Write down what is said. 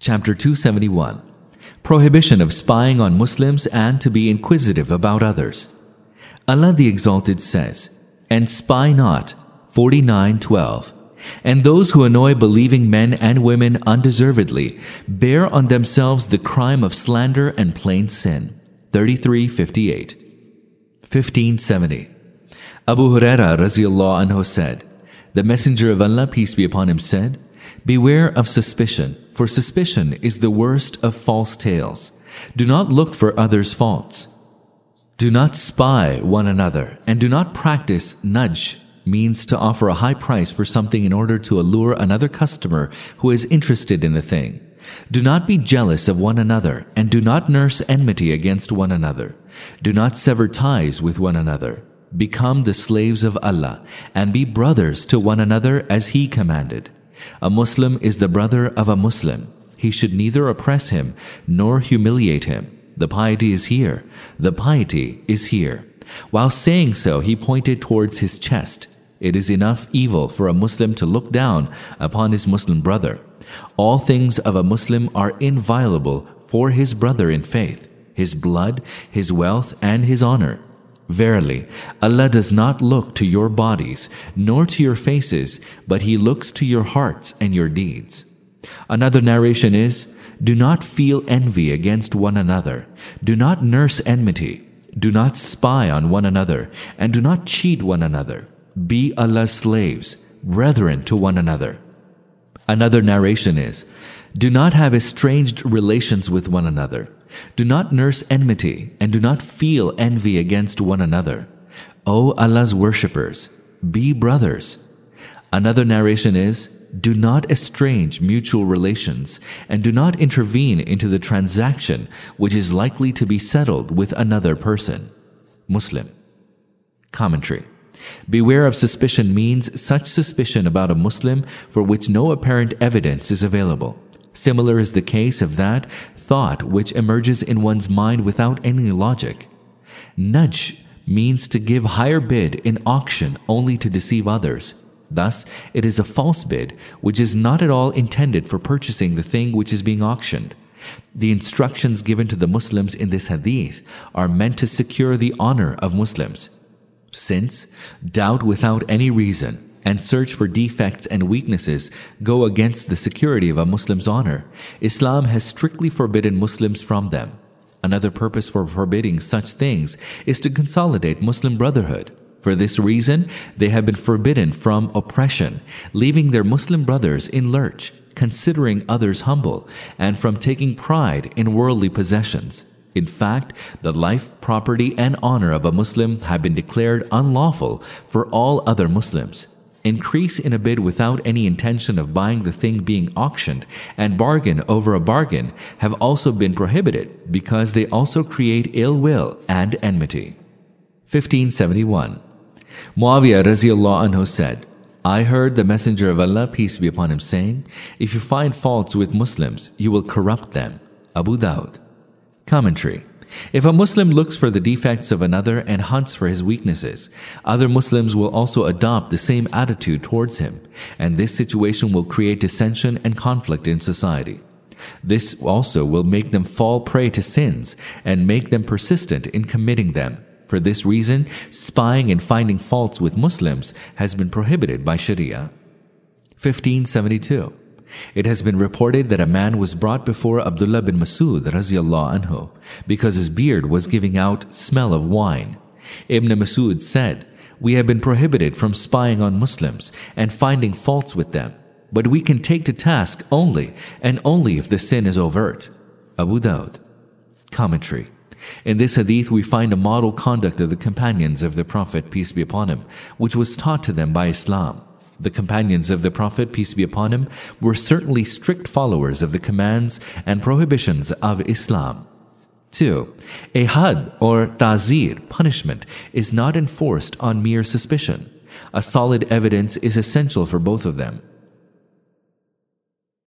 Chapter 271. Prohibition of spying on Muslims and to be inquisitive about others. Allah the Exalted says, "And spy not," 49:12. "And those who annoy believing men and women undeservedly bear on themselves the crime of slander and plain sin." 33:58. 1570. Abu Huraira radhiyallahu anhu said, "The Messenger of Allah, peace be upon him, said, Beware of suspicion, for suspicion is the worst of false tales. Do not look for others' faults. Do not spy one another, and do not practice nudge, means to offer a high price for something in order to allure another customer who is interested in the thing. Do not be jealous of one another, and do not nurse enmity against one another. Do not sever ties with one another. Become the slaves of Allah, and be brothers to one another as He commanded. A Muslim is the brother of a Muslim. He should neither oppress him nor humiliate him. The piety is here. The piety is here." While saying so, he pointed towards his chest. It is enough evil for a Muslim to look down upon his Muslim brother. All things of a Muslim are inviolable for his brother in faith, his blood, his wealth, and his honor. Verily, Allah does not look to your bodies, nor to your faces, but He looks to your hearts and your deeds. Another narration is, "Do not feel envy against one another. Do not nurse enmity. Do not spy on one another, and do not cheat one another. Be Allah's slaves, brethren to one another." Another narration is, "Do not have estranged relations with one another. Do not nurse enmity, and do not feel envy against one another. O Allah's worshippers, be brothers." Another narration is, "Do not estrange mutual relations, and do not intervene into the transaction which is likely to be settled with another person." Muslim. Commentary. Beware of suspicion means such suspicion about a Muslim for which no apparent evidence is available. Similar is the case of that thought which emerges in one's mind without any logic. Nudge means to give higher bid in auction only to deceive others. Thus, it is a false bid which is not at all intended for purchasing the thing which is being auctioned. The instructions given to the Muslims in this hadith are meant to secure the honor of Muslims. Since doubt without any reason and search for defects and weaknesses go against the security of a Muslim's honor, Islam has strictly forbidden Muslims from them. Another purpose for forbidding such things is to consolidate Muslim brotherhood. For this reason, they have been forbidden from oppression, leaving their Muslim brothers in lurch, considering others humble, and from taking pride in worldly possessions. In fact, the life, property, and honor of a Muslim have been declared unlawful for all other Muslims. Increase in a bid without any intention of buying the thing being auctioned, and bargain over a bargain have also been prohibited because they also create ill will and enmity. 1571. Muawiyah radhiyallahu anhu said, "I heard the Messenger of Allah, peace be upon him, saying, If you find faults with Muslims, you will corrupt them." Abu Dawud. Commentary. If a Muslim looks for the defects of another and hunts for his weaknesses, other Muslims will also adopt the same attitude towards him, and this situation will create dissension and conflict in society. This also will make them fall prey to sins and make them persistent in committing them. For this reason, spying and finding faults with Muslims has been prohibited by Sharia. 1572. It has been reported that a man was brought before Abdullah bin Masud radhiyallahu anhu because his beard was giving out smell of wine. Ibn Masud said, "We have been prohibited from spying on Muslims and finding faults with them, but we can take to task only and only if the sin is overt." Abu Dawud. Commentary. In this hadith we find a model conduct of the companions of the Prophet, peace be upon him, which was taught to them by Islam. The companions of the Prophet, peace be upon him, were certainly strict followers of the commands and prohibitions of Islam. 2. A had or ta'zir, punishment, is not enforced on mere suspicion. A solid evidence is essential for both of them.